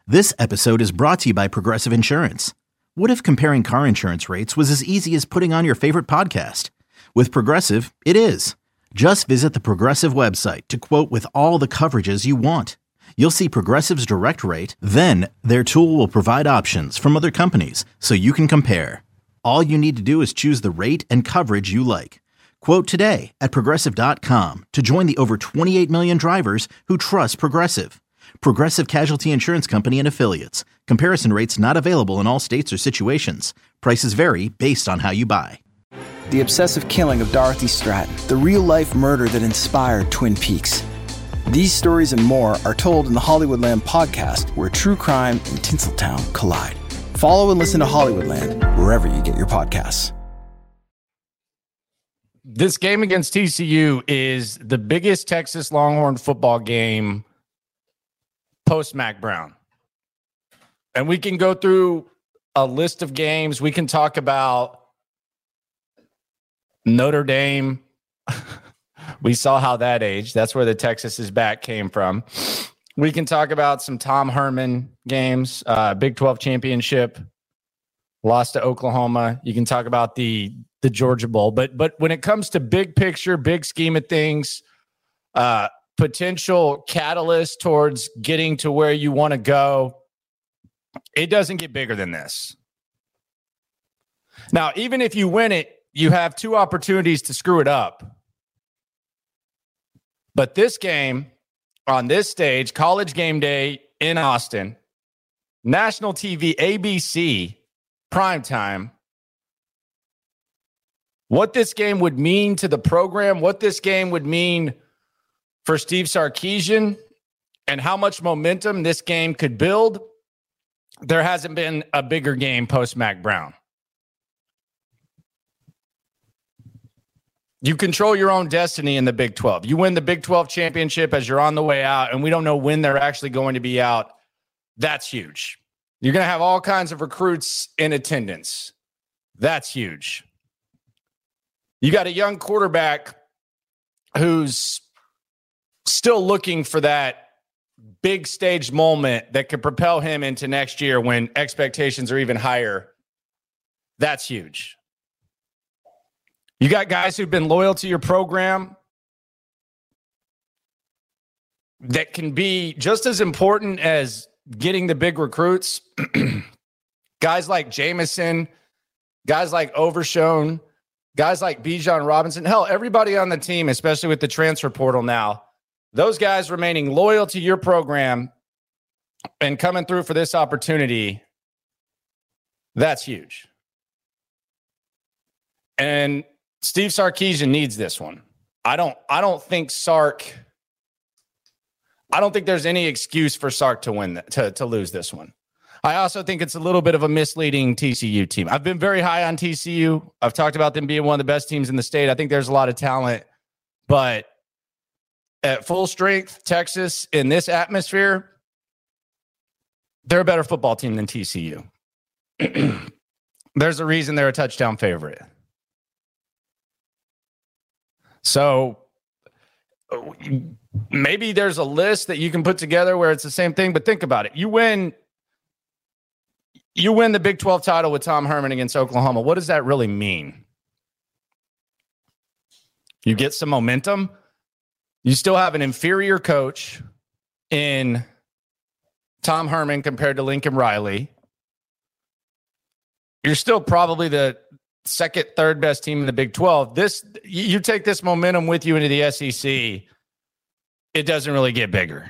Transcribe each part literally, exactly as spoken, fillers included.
This episode is brought to you by Progressive Insurance. What if comparing car insurance rates was as easy as putting on your favorite podcast? With Progressive, it is. Just visit the Progressive website to quote with all the coverages you want. You'll see Progressive's direct rate, then their tool will provide options from other companies so you can compare. All you need to do is choose the rate and coverage you like. Quote today at progressive dot com to join the over twenty-eight million drivers who trust Progressive. Progressive Casualty Insurance Company and Affiliates. Comparison rates not available in all states or situations. Prices vary based on how you buy. The obsessive killing of Dorothy Stratton. The real-life murder that inspired Twin Peaks. These stories and more are told in the Hollywoodland podcast, where true crime and Tinseltown collide. Follow and listen to Hollywoodland wherever you get your podcasts. This game against T C U is the biggest Texas Longhorn football game post Mac Brown. And we can go through a list of games. We can talk about Notre Dame. We saw how that aged. That's where the Texas is back came from. We can talk about some Tom Herman games, uh, Big twelve championship, lost to Oklahoma. You can talk about the the Georgia Bowl. But but when it comes to big picture, big scheme of things, uh, potential catalyst towards getting to where you want to go, it doesn't get bigger than this. Now, even if you win it, you have two opportunities to screw it up. But this game, on this stage, College Game Day in Austin, national T V, A B C, primetime, what this game would mean to the program, what this game would mean for Steve Sarkisian, and how much momentum this game could build, there hasn't been a bigger game post Mac Brown. You control your own destiny in the Big twelve. You win the Big twelve championship as you're on the way out, and we don't know when they're actually going to be out. That's huge. You're going to have all kinds of recruits in attendance. That's huge. You got a young quarterback who's still looking for that big stage moment that could propel him into next year when expectations are even higher. That's huge. You got guys who've been loyal to your program that can be just as important as getting the big recruits. Guys like Jameson, guys like Overshone, guys like Bijan Robinson. Hell, everybody on the team, especially with the transfer portal now, those guys remaining loyal to your program and coming through for this opportunity, that's huge. And Steve Sarkisian needs this one. I don't I don't think Sark I don't think there's any excuse for Sark to win that, to, to lose this one. I also think it's a little bit of a misleading T C U team. I've been very high on T C U. I've talked about them being one of the best teams in the state. I think there's a lot of talent, but at full strength, Texas, in this atmosphere, they're a better football team than T C U. There's a reason they're a touchdown favorite. So maybe there's a list that you can put together where it's the same thing, but think about it. You win, you win the Big twelve title with Tom Herman against Oklahoma. What does that really mean? You get some momentum. You still have an inferior coach in Tom Herman compared to Lincoln Riley. You're still probably the second, third best team in the Big twelve. This, you take this momentum with you into the S E C, it doesn't really get bigger.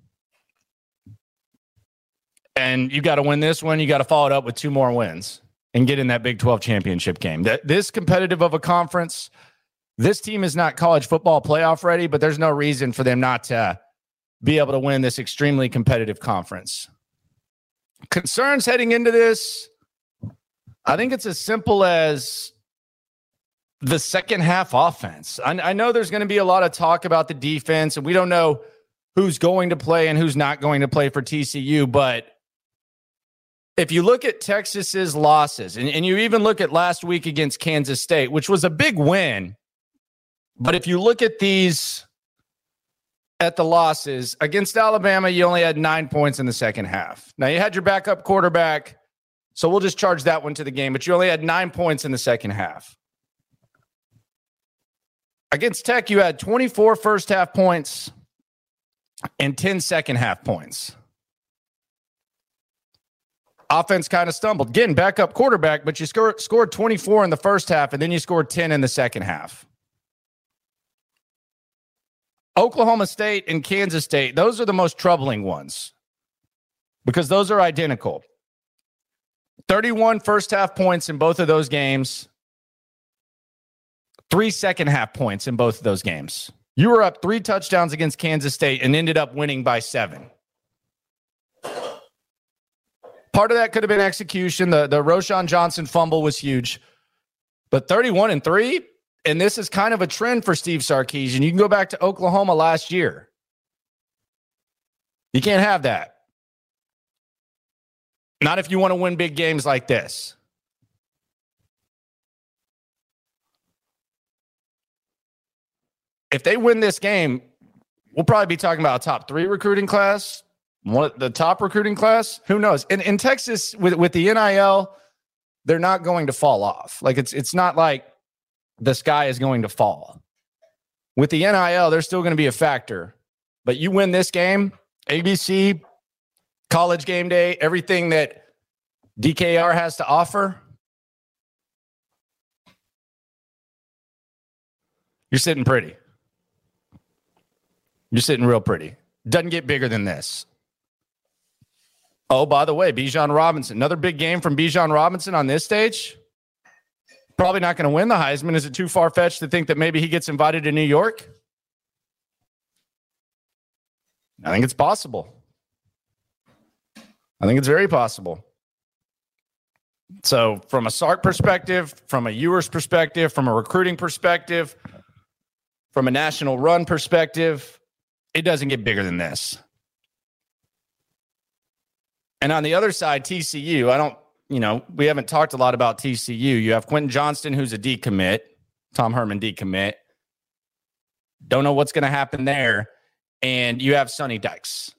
And you got to win this one. You got to follow it up with two more wins and get in that Big twelve championship game. That this competitive of a conference, this team is not college football playoff ready, but there's no reason for them not to be able to win this extremely competitive conference. Concerns heading into this, I think it's as simple as the second half offense. I, I know there's going to be a lot of talk about the defense, and we don't know who's going to play and who's not going to play for T C U, but if you look at Texas's losses, and, and you even look at last week against Kansas State, which was a big win, but if you look at these at the losses. Against Alabama, you only had nine points in the second half. Now, you had your backup quarterback, so we'll just charge that one to the game, but you only had nine points in the second half. Against Tech, you had twenty-four first half points and ten second half points. Offense kind of stumbled. Again, backup quarterback, but you scored, scored twenty-four in the first half, and then you scored ten in the second half. Oklahoma State and Kansas State, those are the most troubling ones because those are identical. thirty-one first half points in both of those games. Three second half points in both of those games. You were up three touchdowns against Kansas State and ended up winning by seven. Part of that could have been execution. The, the Roschon Johnson fumble was huge. But thirty-one and three, and this is kind of a trend for Steve Sarkisian. You can go back to Oklahoma last year. You can't have that. Not if you want to win big games like this. If they win this game, we'll probably be talking about a top three recruiting class, one the top recruiting class. Who knows? In, in Texas, with, with the N I L, they're not going to fall off. Like it's it's not like the sky is going to fall. With the N I L, they're still going to be a factor. But you win this game, A B C, College Game Day, everything that D K R has to offer, you're sitting pretty. You're sitting real pretty. Doesn't get bigger than this. Oh, by the way, Bijan Robinson. Another big game from Bijan Robinson on this stage. Probably not going to win the Heisman. Is it too far-fetched to think that maybe he gets invited to New York? I think it's possible. I think it's very possible. So from a Sark perspective, from a Ewers perspective, from a recruiting perspective, from a national run perspective, it doesn't get bigger than this. And on the other side, T C U, I don't, you know, we haven't talked a lot about T C U. You have Quentin Johnston, who's a decommit, Tom Herman decommit. Don't know what's going to happen there. And you have Sonny Dykes.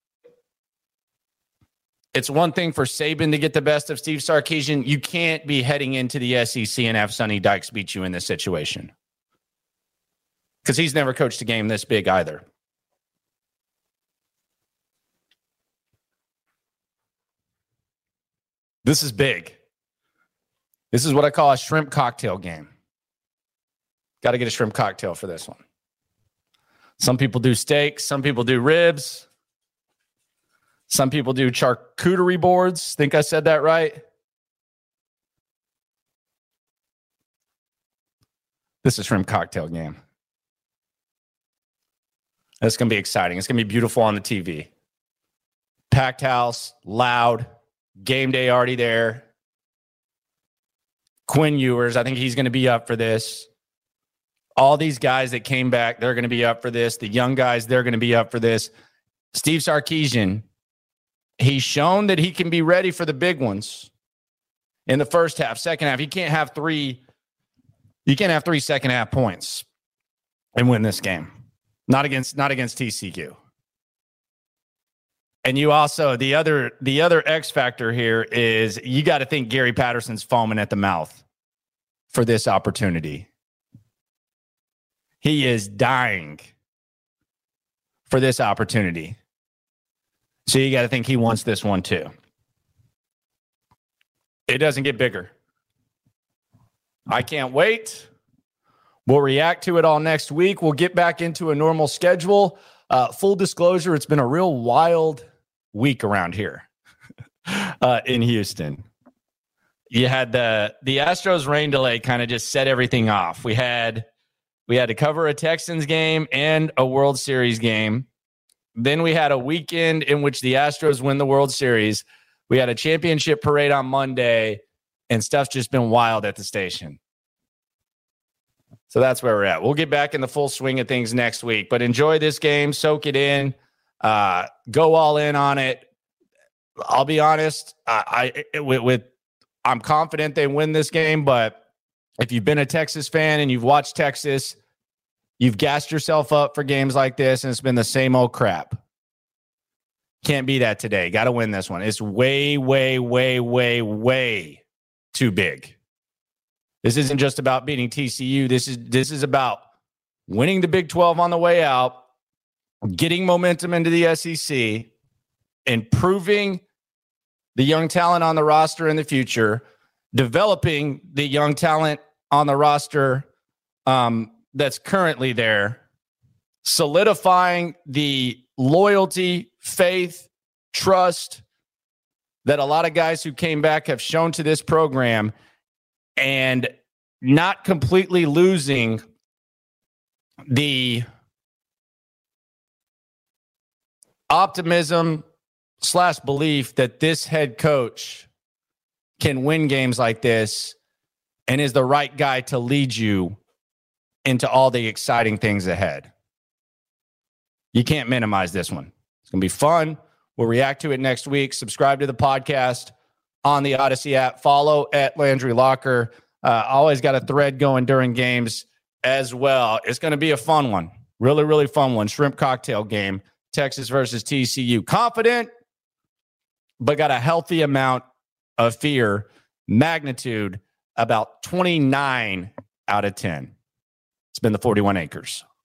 It's one thing for Saban to get the best of Steve Sarkisian. You can't be heading into the S E C and have Sonny Dykes beat you in this situation. Because he's never coached a game this big either. This is big. This is what I call a shrimp cocktail game. Got to get a shrimp cocktail for this one. Some people do steak. Some people do ribs. Some people do charcuterie boards. Think I said that right? This is shrimp cocktail game. It's going to be exciting. It's going to be beautiful on the T V. Packed house, loud, game day already there. Quinn Ewers, I think he's going to be up for this. All these guys that came back, they're going to be up for this. The young guys, they're going to be up for this. Steve Sarkisian, he's shown that he can be ready for the big ones in the first half, second half. You can't have three, you can't have three second half points and win this game. Not against, not against T C U. And you also, the other, the other X factor here is you got to think Gary Patterson's foaming at the mouth for this opportunity. He is dying for this opportunity. So you got to think he wants this one too. It doesn't get bigger. I can't wait. We'll react to it all next week. We'll get back into a normal schedule. Uh, full disclosure, it's been a real wild week around here uh, in Houston. You had the the Astros rain delay kind of just set everything off. We had we had to cover a Texans game and a World Series game. Then we had a weekend in which the Astros win the World Series. We had a championship parade on Monday, and stuff's just been wild at the station. So that's where we're at. We'll get back in the full swing of things next week, but enjoy this game, soak it in, uh, go all in on it. I'll be honest, I, I with, with I'm confident they win this game, but if you've been a Texas fan and you've watched Texas, You've gassed yourself up for games like this, and it's been the same old crap. Can't be that today. Got to win this one. It's way, way, way, way, way too big. This isn't just about beating T C U. This is this is about winning the Big twelve on the way out, getting momentum into the S E C, improving the young talent on the roster in the future, developing the young talent on the roster um, that's currently there, solidifying the loyalty, faith, trust that a lot of guys who came back have shown to this program, and not completely losing the optimism slash belief that this head coach can win games like this and is the right guy to lead you into all the exciting things ahead. You can't minimize this one. It's going to be fun. We'll react to it next week. Subscribe to the podcast on the Odyssey app. Follow at Landry Locker. Uh, always got a thread going during games as well. It's going to be a fun one. Really, really fun one. Shrimp cocktail game. Texas versus T C U. Confident, but got a healthy amount of fear. Magnitude about twenty-nine out of ten. It's been the forty-one Acres.